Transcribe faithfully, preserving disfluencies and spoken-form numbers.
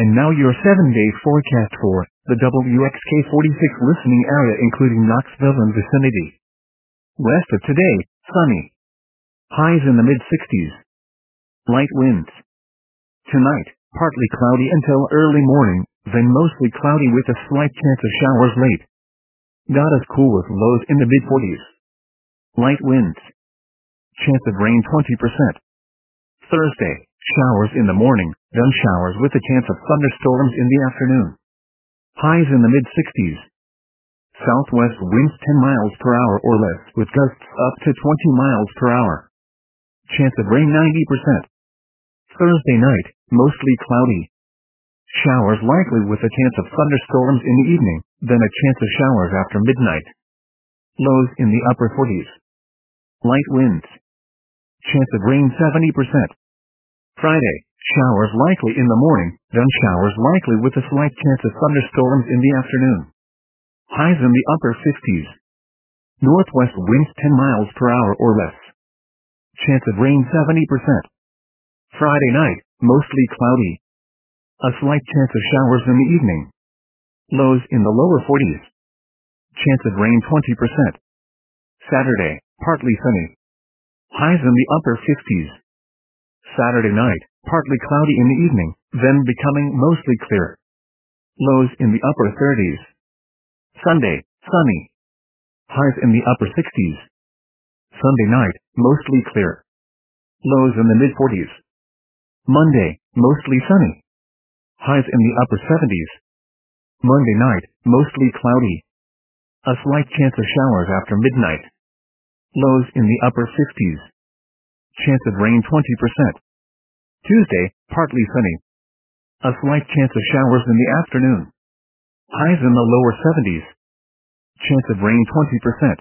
And now your seven-day forecast for the W X K forty-six listening area including Knoxville and vicinity. West of today, sunny. Highs in the mid-sixties. Light winds. Tonight, partly cloudy until early morning, then mostly cloudy with a slight chance of showers late. Not as cool with lows in the mid-forties. Light winds. Chance of rain twenty percent. Thursday, showers in the morning, then showers with a chance of thunderstorms in the afternoon. Highs in the mid-sixties. Southwest winds ten miles per hour or less with gusts up to twenty miles per hour. Chance of rain ninety percent. Thursday night, mostly cloudy. Showers likely with a chance of thunderstorms in the evening, then a chance of showers after midnight. Lows in the upper forties. Light winds. Chance of rain seventy percent. Friday, showers likely in the morning, then showers likely with a slight chance of thunderstorms in the afternoon. Highs in the upper fifties. Northwest winds ten miles per hour or less. Chance of rain seventy percent. Friday night, mostly cloudy. A slight chance of showers in the evening. Lows in the lower forties. Chance of rain twenty percent. Saturday, partly sunny. Highs in the upper fifties. Saturday night, partly cloudy in the evening, then becoming mostly clear. Lows in the upper thirties. Sunday, sunny. Highs in the upper sixties. Sunday night, mostly clear. Lows in the mid-forties. Monday, mostly sunny. Highs in the upper seventies. Monday night, mostly cloudy. A slight chance of showers after midnight. Lows in the upper fifties. Chance of rain twenty percent. Tuesday, partly sunny. A slight chance of showers in the afternoon. Highs in the lower seventies. Chance of rain twenty percent.